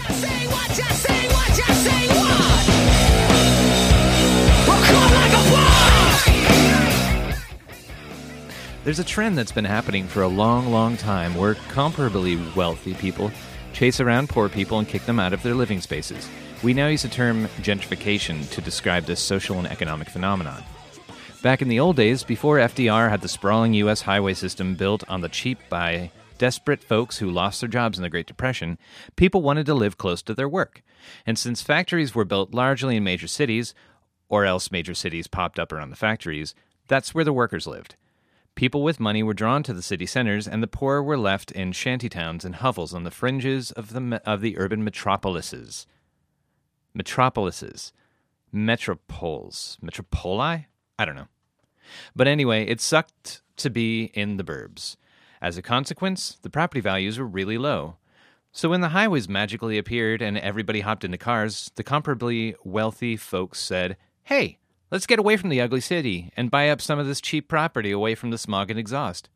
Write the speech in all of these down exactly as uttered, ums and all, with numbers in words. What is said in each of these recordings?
Say what, just say what, just say what. We'll come like a flood. There's a trend that's been happening for a long, long time where comparably wealthy people chase around poor people and kick them out of their living spaces. We now use the term gentrification to describe this social and economic phenomenon. Back in the old days, before F D R had the sprawling U S highway system built on the cheap by desperate folks who lost their jobs in the Great Depression, people wanted to live close to their work. And since factories were built largely in major cities, or else major cities popped up around the factories, that's where the workers lived. People with money were drawn to the city centers, and the poor were left in shantytowns and hovels on the fringes of the of the urban metropolises. Metropolises. Metropoles. Metropoli? I don't know. But anyway, it sucked to be in the burbs. As a consequence, the property values were really low. So when the highways magically appeared and everybody hopped into cars, the comparably wealthy folks said, "Hey, let's get away from the ugly city and buy up some of this cheap property away from the smog and exhaust."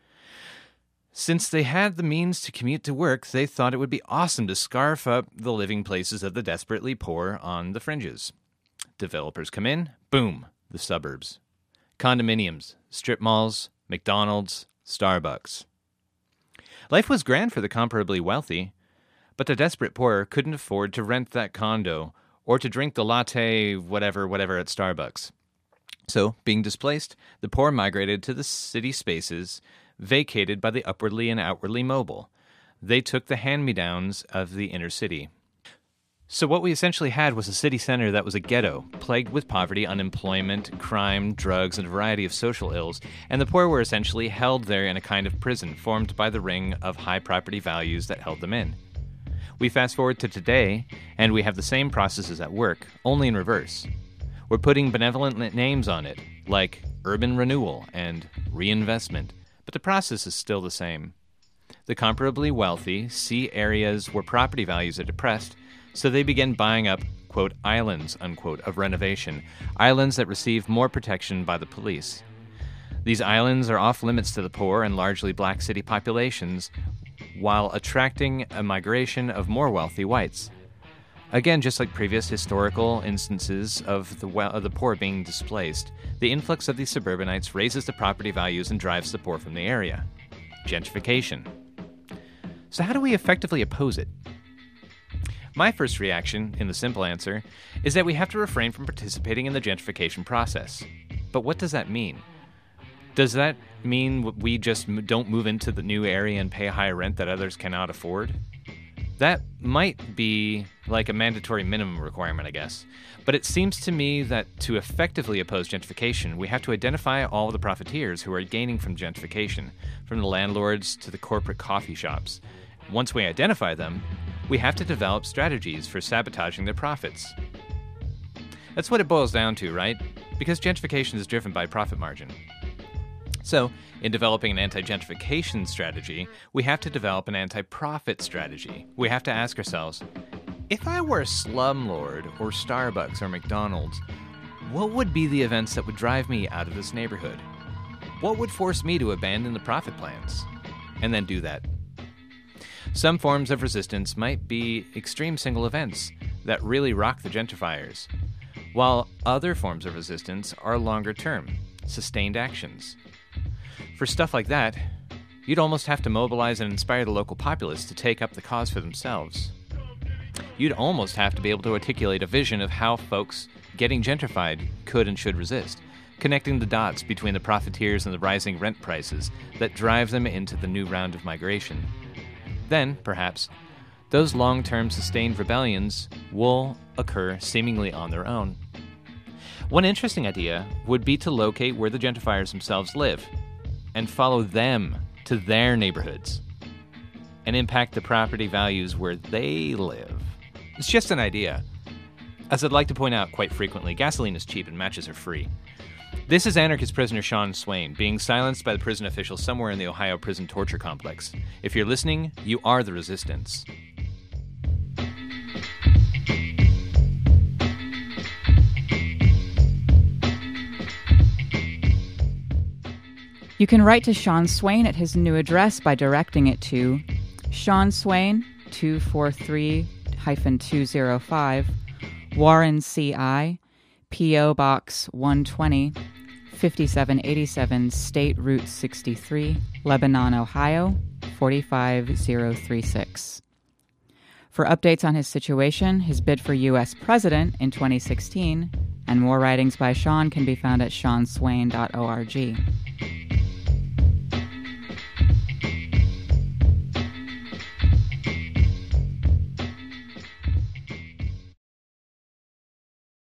Since they had the means to commute to work, they thought it would be awesome to scarf up the living places of the desperately poor on the fringes. Developers come in, boom, the suburbs. Condominiums, strip malls, McDonald's, Starbucks. Life was grand for the comparably wealthy, but the desperate poor couldn't afford to rent that condo or to drink the latte whatever whatever at Starbucks. So, being displaced, the poor migrated to the city spaces vacated by the upwardly and outwardly mobile. They took the hand-me-downs of the inner city. So what we essentially had was a city center that was a ghetto, plagued with poverty, unemployment, crime, drugs, and a variety of social ills, and the poor were essentially held there in a kind of prison formed by the ring of high property values that held them in. We fast forward to today, and we have the same processes at work, only in reverse. We're putting benevolent names on it, like urban renewal and reinvestment, but the process is still the same. The comparably wealthy see areas where property values are depressed, so they begin buying up, quote, islands, unquote, of renovation, islands that receive more protection by the police. These islands are off limits to the poor and largely black city populations, while attracting a migration of more wealthy whites. Again, just like previous historical instances of the, we- of the poor being displaced, the influx of these suburbanites raises the property values and drives the poor from the area. Gentrification. So how do we effectively oppose it? My first reaction, in the simple answer, is that we have to refrain from participating in the gentrification process. But what does that mean? Does that mean we just don't move into the new area and pay a higher rent that others cannot afford? That might be like a mandatory minimum requirement, I guess. But it seems to me that to effectively oppose gentrification, we have to identify all the profiteers who are gaining from gentrification, from the landlords to the corporate coffee shops. Once we identify them, we have to develop strategies for sabotaging their profits. That's what it boils down to, right? Because gentrification is driven by profit margin. So, in developing an anti-gentrification strategy, we have to develop an anti-profit strategy. We have to ask ourselves, if I were a slumlord or Starbucks or McDonald's, what would be the events that would drive me out of this neighborhood? What would force me to abandon the profit plans? And then do that. Some forms of resistance might be extreme single events that really rock the gentrifiers, while other forms of resistance are longer term, sustained actions. For stuff like that, you'd almost have to mobilize and inspire the local populace to take up the cause for themselves. You'd almost have to be able to articulate a vision of how folks getting gentrified could and should resist, connecting the dots between the profiteers and the rising rent prices that drive them into the new round of migration. Then, perhaps, those long-term sustained rebellions will occur seemingly on their own. One interesting idea would be to locate where the gentrifiers themselves live and follow them to their neighborhoods and impact the property values where they live. It's just an idea. As I'd like to point out quite frequently, gasoline is cheap and matches are free. This is anarchist prisoner Sean Swain, being silenced by the prison officials somewhere in the Ohio prison torture complex. If you're listening, you are the resistance. You can write to Sean Swain at his new address by directing it to Sean Swain, two forty-three two oh five, Warren C I, P O. Box one twenty, fifty-seven eighty-seven State Route sixty-three, Lebanon, Ohio, four five zero three six. For updates on his situation, his bid for U S president in twenty sixteen, and more writings by Sean can be found at sean swain dot org.